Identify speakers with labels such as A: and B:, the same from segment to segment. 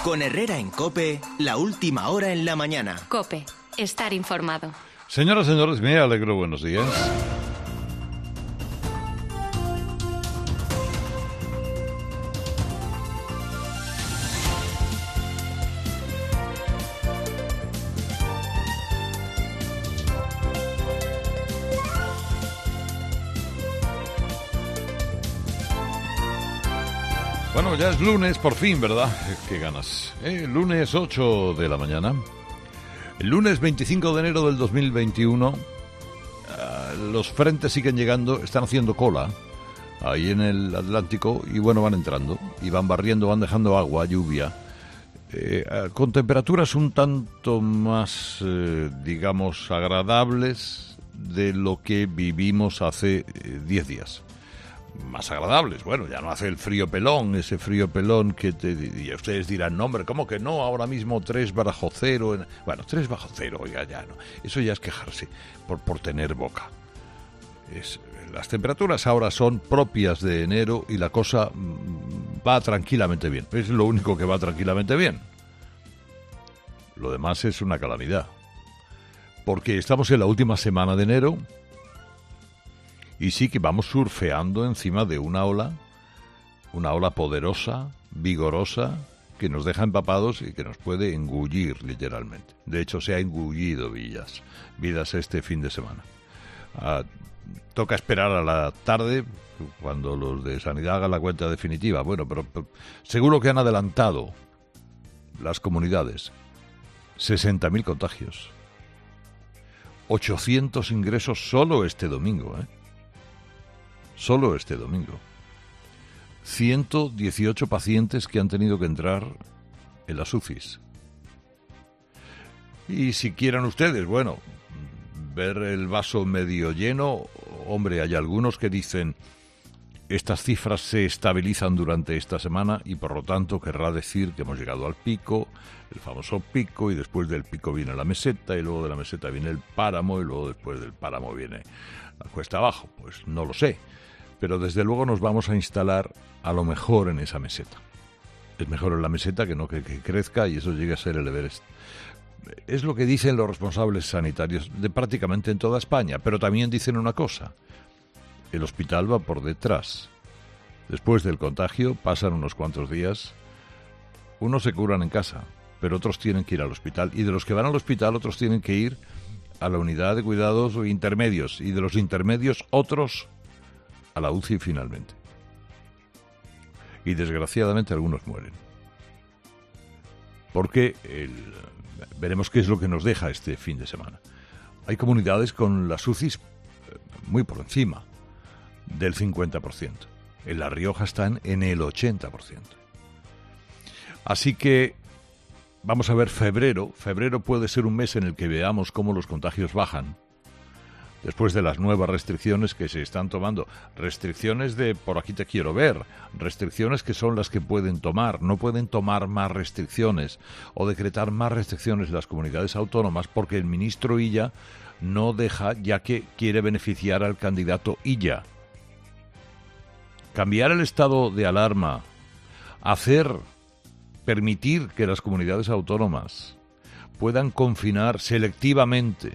A: Con Herrera en COPE, la última hora en la mañana.
B: COPE, estar informado.
C: Señoras y señores, me alegro, buenos días. Bueno, ya es lunes, por fin, ¿verdad? Qué ganas. Lunes 8 de la mañana. El lunes 25 de enero del 2021, los frentes siguen llegando, están haciendo cola ahí en el Atlántico y bueno, van entrando y van barriendo, van dejando agua, lluvia, con temperaturas un tanto más, digamos, agradables de lo que vivimos hace 10 días. Más agradables. Bueno, ya no hace el frío pelón, ese frío pelón y ustedes dirán, no hombre, ¿cómo que no? Ahora mismo 3 bajo cero. Bueno, 3 bajo cero, oiga, ya no. Eso ya es quejarse por tener boca. Las temperaturas ahora son propias de enero y la cosa va tranquilamente bien. Es lo único que va tranquilamente bien. Lo demás es una calamidad. Porque estamos en la última semana de enero. Y sí que vamos surfeando encima de una ola poderosa, vigorosa, que nos deja empapados y que nos puede engullir literalmente. De hecho, se ha engullido vidas este fin de semana. Toca esperar a la tarde, cuando los de Sanidad hagan la cuenta definitiva. Bueno, pero seguro que han adelantado las comunidades. 60.000 contagios. 800 ingresos solo este domingo, Solo este domingo. 118 pacientes que han tenido que entrar en las UCIs. Y si quieran ustedes, bueno, ver el vaso medio lleno, hombre, hay algunos que dicen estas cifras se estabilizan durante esta semana y por lo tanto querrá decir que hemos llegado al pico, el famoso pico, y después del pico viene la meseta y luego de la meseta viene el páramo y luego después del páramo viene la cuesta abajo. Pues no lo sé. Pero desde luego nos vamos a instalar a lo mejor en esa meseta. Es mejor en la meseta que no que crezca y eso llegue a ser el Everest. Es lo que dicen los responsables sanitarios de prácticamente en toda España, pero también dicen una cosa. El hospital va por detrás. Después del contagio pasan unos cuantos días. Unos se curan en casa, pero otros tienen que ir al hospital. Y de los que van al hospital, otros tienen que ir a la unidad de cuidados intermedios. Y de los intermedios, otros a la UCI finalmente. Y desgraciadamente algunos mueren. Porque veremos qué es lo que nos deja este fin de semana. Hay comunidades con las UCIs muy por encima del 50%. En La Rioja están en el 80%. Así que vamos a ver febrero. Febrero puede ser un mes en el que veamos cómo los contagios bajan. Después de las nuevas restricciones que se están tomando, restricciones de por aquí te quiero ver, restricciones que son las que pueden tomar, no pueden tomar más restricciones o decretar más restricciones las comunidades autónomas porque el ministro Illa no deja, ya que quiere beneficiar al candidato Illa. Cambiar el estado de alarma, permitir que las comunidades autónomas puedan confinar selectivamente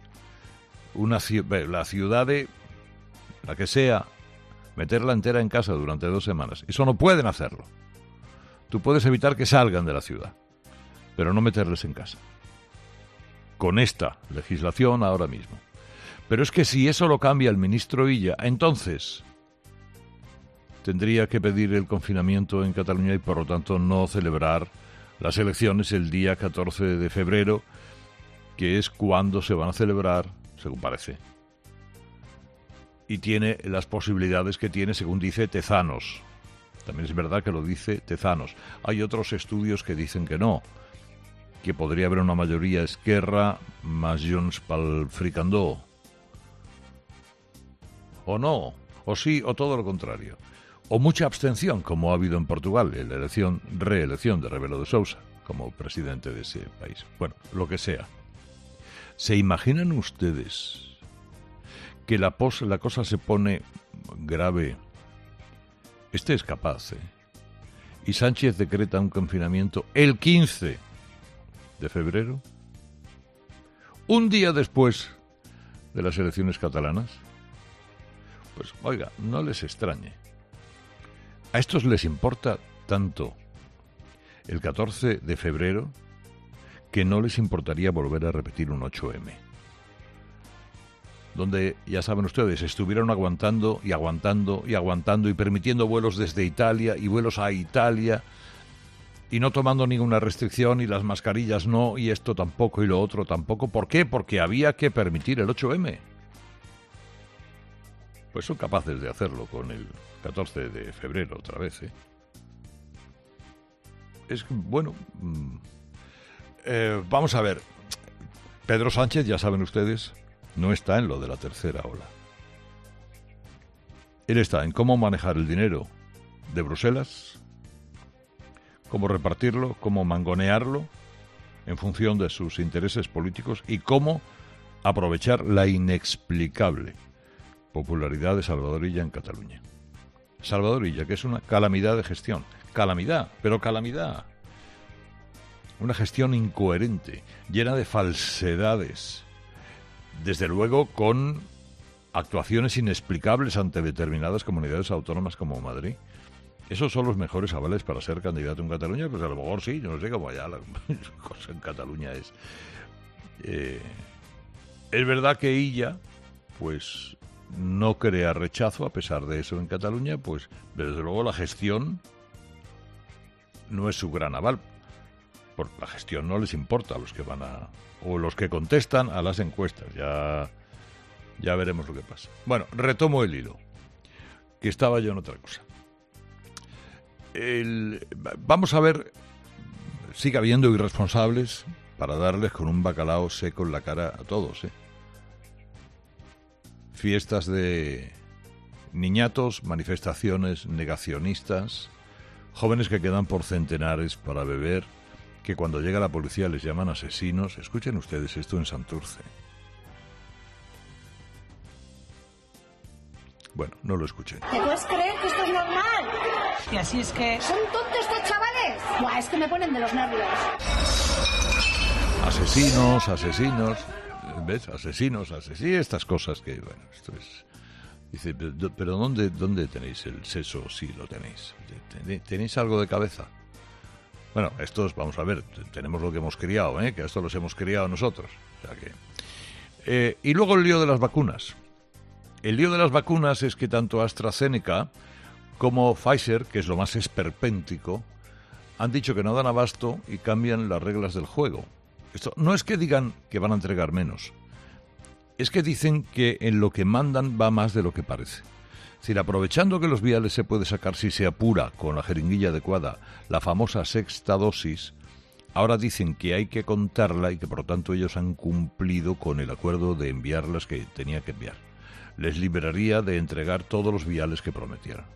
C: la ciudad de la que sea, meterla entera en casa durante 2 semanas. Eso no pueden hacerlo. Tú puedes evitar que salgan de la ciudad, pero no meterles en casa. Con esta legislación ahora mismo. Pero es que si eso lo cambia el ministro Illa, entonces tendría que pedir el confinamiento en Cataluña y por lo tanto no celebrar las elecciones el día 14 de febrero, que es cuando se van a celebrar, según parece. Y tiene las posibilidades que tiene, según dice Tezanos. También es verdad que lo dice Tezanos. Hay otros estudios que dicen que no, que podría haber una mayoría Esquerra más Junts pel Fricandó. O no, o sí, o todo lo contrario. O mucha abstención, como ha habido en Portugal, en la reelección de Rebelo de Sousa como presidente de ese país. Bueno, lo que sea. ¿Se imaginan ustedes que la cosa se pone grave? Este es capaz, y Sánchez decreta un confinamiento el 15 de febrero, un día después de las elecciones catalanas, pues oiga, no les extrañe. A estos les importa tanto el 14 de febrero que no les importaría volver a repetir un 8M. Donde, ya saben ustedes, estuvieron aguantando y aguantando y aguantando y permitiendo vuelos desde Italia y vuelos a Italia y no tomando ninguna restricción y las mascarillas no y esto tampoco y lo otro tampoco. ¿Por qué? Porque había que permitir el 8M. Pues son capaces de hacerlo con el 14 de febrero otra vez, ¿eh? Es bueno. Vamos a ver. Pedro Sánchez, ya saben ustedes, no está en lo de la tercera ola. Él está en cómo manejar el dinero de Bruselas, cómo repartirlo, cómo mangonearlo en función de sus intereses políticos y cómo aprovechar la inexplicable popularidad de Salvador Illa en Cataluña. Salvador Illa, que es una calamidad de gestión. Calamidad, pero calamidad. Una gestión incoherente, llena de falsedades. Desde luego con actuaciones inexplicables ante determinadas comunidades autónomas como Madrid. ¿Esos son los mejores avales para ser candidato en Cataluña? Pues a lo mejor sí, yo no sé cómo allá la cosa en Cataluña es. Es verdad que Illa, pues no crea rechazo a pesar de eso en Cataluña, pues desde luego la gestión no es su gran aval. Por la gestión no les importa a los que van a... o los que contestan a las encuestas. Ya veremos lo que pasa. Bueno, retomo el hilo, que estaba yo en otra cosa. Vamos a ver, sigue habiendo irresponsables para darles con un bacalao seco en la cara a todos, ¿eh? Fiestas de niñatos, manifestaciones negacionistas, jóvenes que quedan por centenares para beber, que cuando llega la policía les llaman asesinos. Escuchen ustedes esto en Santurce. Bueno, no lo escuchen.
D: ¿Te puedes creer que esto es normal?
E: Y así es que...
D: ¿Son tontos estos chavales? Buah, es que me ponen de los nervios.
C: Asesinos, ¿ves? Asesinos, estas cosas que, bueno, esto es... Dice, pero ¿dónde tenéis el seso? Sí, lo tenéis. ¿Tenéis algo de cabeza? Bueno, estos, vamos a ver, tenemos lo que hemos criado, que a esto los hemos criado nosotros. O sea que... y luego el lío de las vacunas. El lío de las vacunas es que tanto AstraZeneca como Pfizer, que es lo más esperpéntico, han dicho que no dan abasto y cambian las reglas del juego. Esto no es que digan que van a entregar menos, es que dicen que en lo que mandan va más de lo que parece. Es decir, aprovechando que los viales se puede sacar si se apura con la jeringuilla adecuada, la famosa sexta dosis, ahora dicen que hay que contarla y que por lo tanto ellos han cumplido con el acuerdo de enviar las que tenía que enviar. Les liberaría de entregar todos los viales que prometieron.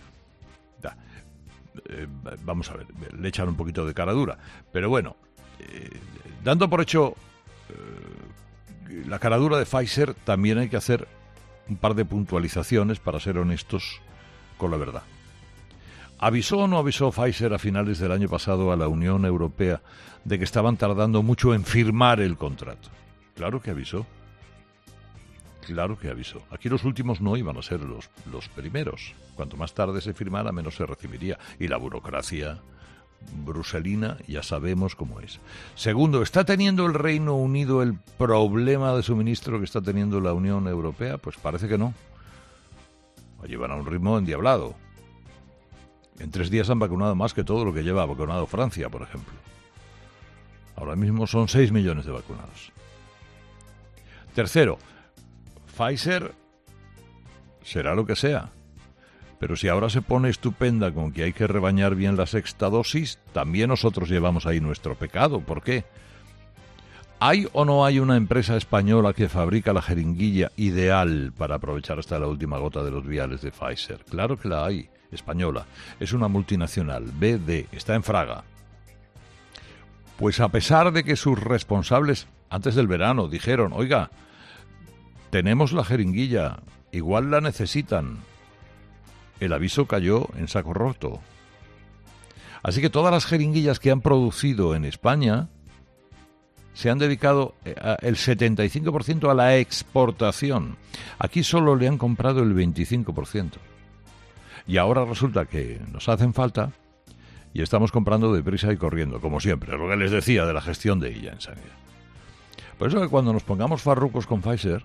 C: Vamos a ver, le echan un poquito de cara dura, pero bueno, dando por hecho la cara dura de Pfizer, también hay que hacer un par de puntualizaciones para ser honestos con la verdad. ¿Avisó o no avisó Pfizer a finales del año pasado a la Unión Europea de que estaban tardando mucho en firmar el contrato? Claro que avisó. Claro que avisó. Aquí los últimos no iban a ser los primeros. Cuanto más tarde se firmara, menos se recibiría. Y la burocracia bruselina ya sabemos cómo es. Segundo, ¿está teniendo el Reino Unido el problema de suministro que está teniendo la Unión Europea? Pues parece que no. Llevan a un ritmo endiablado. En 3 días han vacunado más que todo lo que lleva vacunado Francia, por ejemplo. Ahora mismo son 6 millones de vacunados. Tercero, Pfizer será lo que sea, pero si ahora se pone estupenda con que hay que rebañar bien la sexta dosis, también nosotros llevamos ahí nuestro pecado. ¿Por qué? ¿Hay o no hay una empresa española que fabrica la jeringuilla ideal para aprovechar hasta la última gota de los viales de Pfizer? Claro que la hay, española. Es una multinacional, BD, está en Fraga. Pues a pesar de que sus responsables, antes del verano, dijeron, oiga, tenemos la jeringuilla, igual la necesitan. El aviso cayó en saco roto. Así que todas las jeringuillas que han producido en España se han dedicado el 75% a la exportación. Aquí solo le han comprado el 25%. Y ahora resulta que nos hacen falta y estamos comprando deprisa y corriendo, como siempre, lo que les decía de la gestión de ella en sanidad. Por eso que cuando nos pongamos farrucos con Pfizer,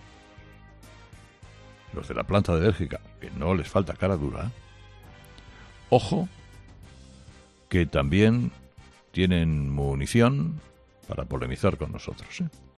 C: los de la planta de Bélgica, que no les falta cara dura, ojo, que también tienen munición para polemizar con nosotros, ¿eh?